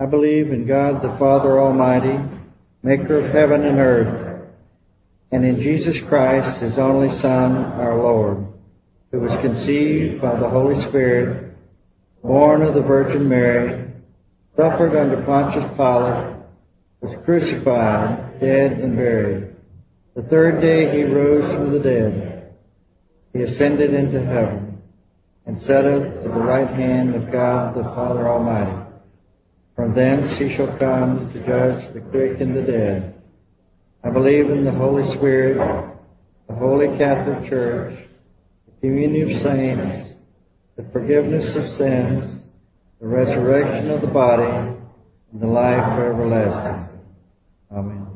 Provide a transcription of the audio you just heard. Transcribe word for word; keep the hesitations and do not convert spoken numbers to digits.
I believe in God the Father Almighty, maker of heaven and earth, and in Jesus Christ, his only Son, our Lord, who was conceived by the Holy Spirit, born of the Virgin Mary, suffered under Pontius Pilate, was crucified, dead, and buried. The third day he rose from the dead. He ascended into heaven, and sitteth at the right hand of God the Father Almighty. From thence he shall come to judge the quick and the dead. I believe in the Holy Spirit, the Holy Catholic Church, the communion of saints, the forgiveness of sins, the resurrection of the body, and the life everlasting. Amen.